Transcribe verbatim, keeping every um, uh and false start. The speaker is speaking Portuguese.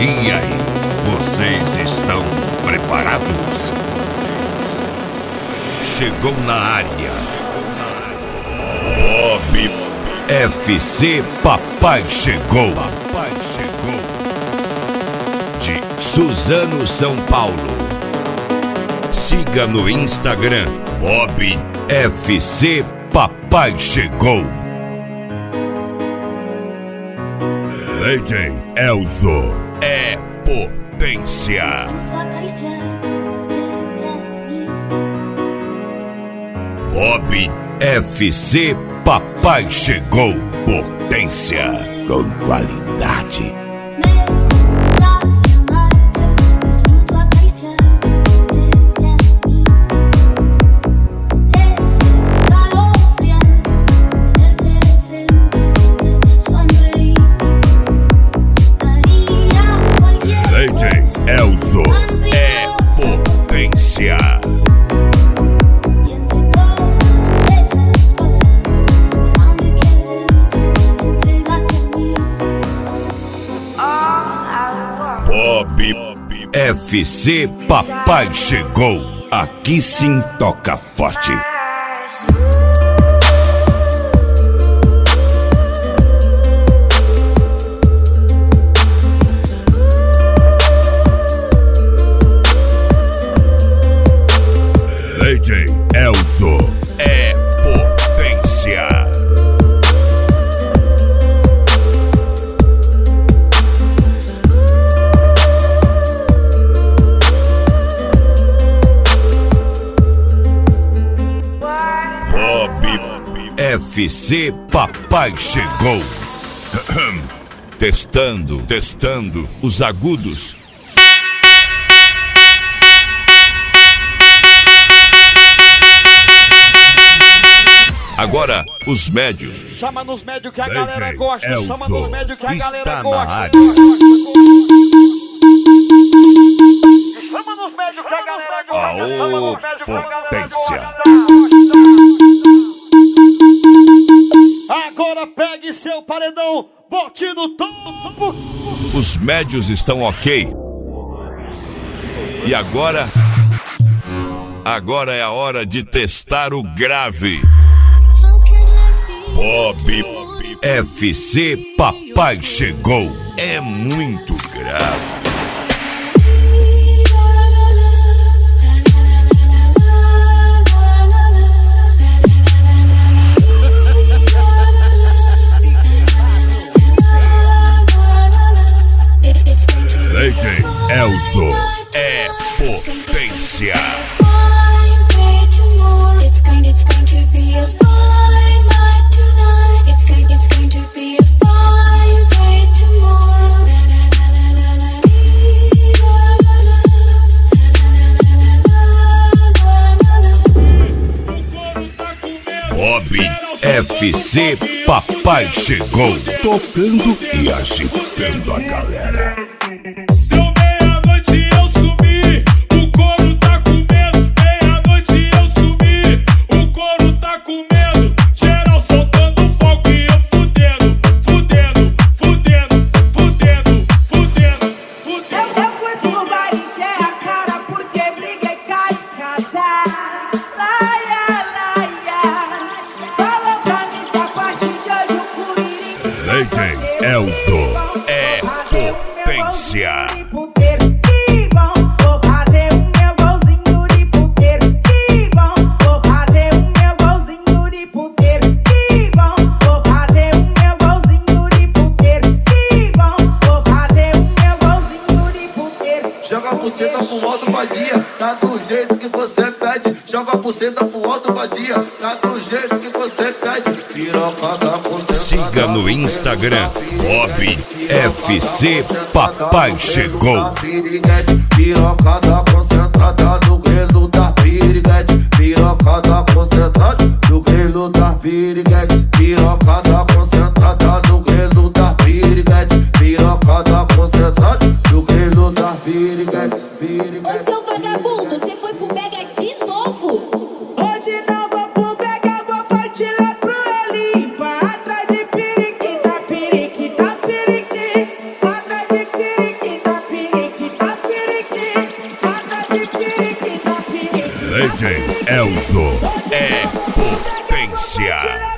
E aí, vocês estão preparados? Chegou na área Bob F C Papai Chegou. Papai Chegou. De Suzano, São Paulo. Siga no Instagram Bob F C Papai Chegou. D J Elzo é potência. Bob F C Papai Chegou. Potência com qualidade. D J Elzo é potência. Bob F C Papai Chegou. Aqui sim toca forte. D J Elzo é potência. Bob F C Papai Chegou. Testando, testando os agudos. Agora, os médios. Chama nos médios que a galera gosta. Elzo Chama nos médios que a galera gosta. área. Chama nos médios que a galera gosta. Aô, Chama nos médios que a galera potência. gosta. Agora pegue seu paredão, bote no topo. Os médios estão ok. E agora? Agora é a hora de testar o grave. Bob F C Papai Chegou. É muito grave. D J Elzo é potência. Bob F C Papai Chegou. Tocando e agitando a galera. Deu meia-noite eu subi, o couro tá com medo. Meia-noite eu subi, o couro tá com medo. Geral soltando fogo e eu fudendo, fudendo, fudendo, fudendo, fudendo, fudendo. Eu, eu fui pro baile, encher a cara porque briguei cá de casa. Laia, laia, falou pra mim que a partir de hoje o Curirim. D J Elzo é potência. Puteiro, que bom, vou fazer o meu golzinho de puteiro. Que bom, vou fazer o meu golzinho de puteiro. Que bom, vou fazer o meu golzinho de puteiro. Que bom, vou fazer o meu golzinho de puteiro. Joga a buceta pro alto, vadia, tá do jeito que você pede. Joga a buceta pro alto, vadia, tá do jeito que você pede. Piroca da concentrada. Siga no Instagram Bob F C Papai Chegou. Piroca da concentrada do grelo da piriguete. Piroca da concentrada do grelo da piriguete. Piroca da concentrada do grelo da piriguete. Piroca da concentrada do grelo da piriguete. Ô seu vagabundo, você foi pro Mega de novo? Hoje não vou pro Mega, vou partir lá pro Elipa. Atrás de periquita, periquita, periquita. Atrás de periquita, D J Elzo é potência.